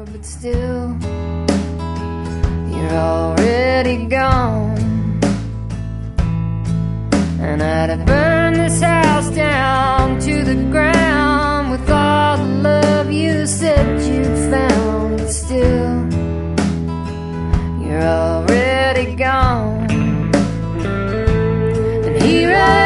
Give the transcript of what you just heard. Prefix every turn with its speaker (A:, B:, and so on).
A: but still, you're already gone. And I'd have burned this house down to the ground with all the love you said you'd found, but still, you're already gone. And here I